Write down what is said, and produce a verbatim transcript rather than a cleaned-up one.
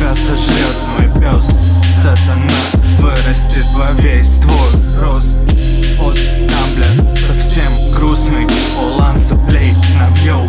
тебя сожрет мой пес. Сатана вырастет во весь твой рост. Пост там, бля, совсем грустный. All on the play, now yo.